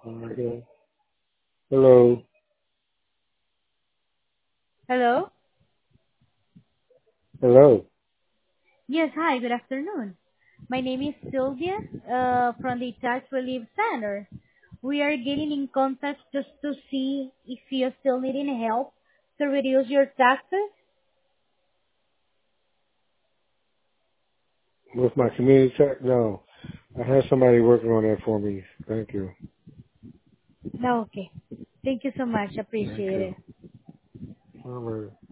Okay. Hello. Hello? Hello. Yes, hi, good afternoon. My name is Sylvia from the Tax Relief Center. We are getting in contact just to see if you're still needing help to reduce your taxes. With my community check? No. I have somebody working on that for me. Thank you. No, okay. Thank you so much. Thank Appreciate you. it. All right.